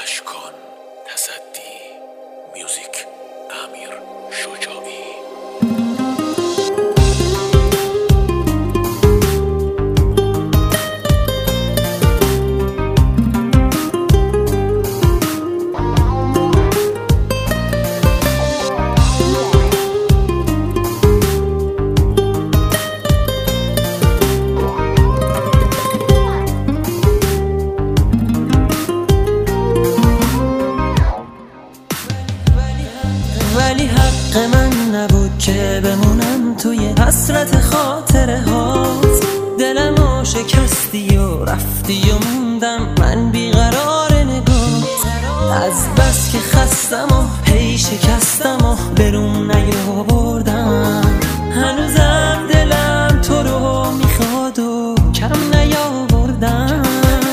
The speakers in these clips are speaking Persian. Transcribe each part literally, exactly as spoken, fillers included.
اشکان تصدی میوزیک امیر شجاعی. ولی حق من نبود که بمونم توی حسرت خاطره هات. دلمو شکستی و رفتی و موندم من بیقرار نگات. از بس که خستم و هی شکستم و برون نیاوردم. هنوزم دلم تو رو میخواد و کم نیاوردم.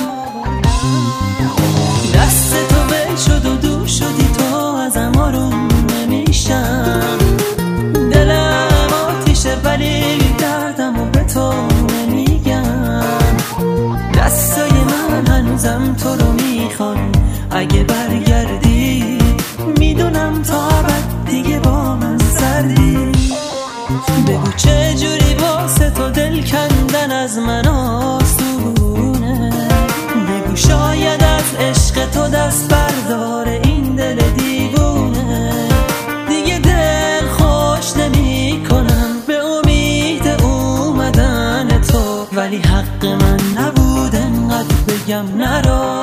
دست تو ول شد و دور شدی تو ازم آروم نمیشم. دلم آتیشه ولی دردم و به تو نمیگم. دستای من هنوزم تو رو میخوان. اگه برگردی میدونم تا ابد دیگه با من سردی. بگو چه جوری واسه تو دل کندن از من آسونه. بگو شاید از عشق تو دست بردار این دل دیوونه. دیگه دل خوش نمی کنم به امید اومدن تو. ولی حق من نبود انقدر بگم نرو.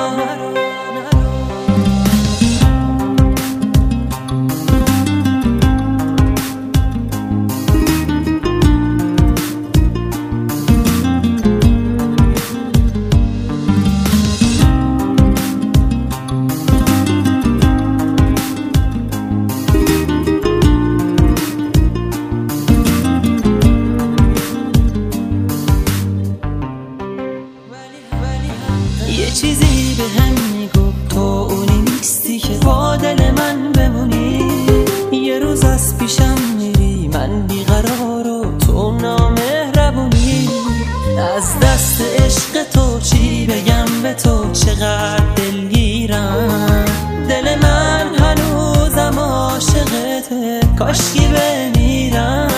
یه چیزی به هم میگفت تو اونی نیستی که با دل من بمونی. یه روز از پیشم میری من بیقرار و تو نامهربونی. از دست عشق تو چی بگم به تو چقدر دلگیرم. دل من هنوزم عاشقته کاشکی بمیرم.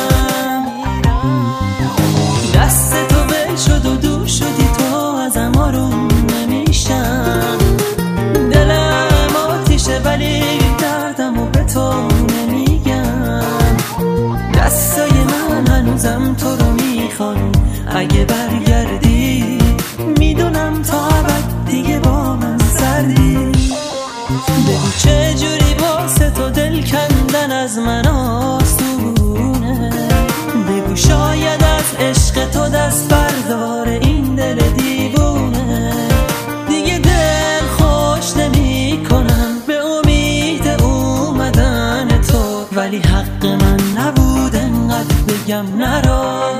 دست تو ول شد و دور شدی تو ازم آروم نمیشم. دلم آتیشه ولی دردم و به تو نمیگم. دستای من هنوزم تو رو میخوان. اگه برگردی میدونم تا ابد دیگه با من سردی. بگو چه جوری واسه تو دل کندن از من آسونه. بگو شاید از عشق تو دست بردار این دل دیوونه. دیگه دل خوش نمی کنم به امید اومدن تو. ولی حق من نبود انقدر بگم نرو.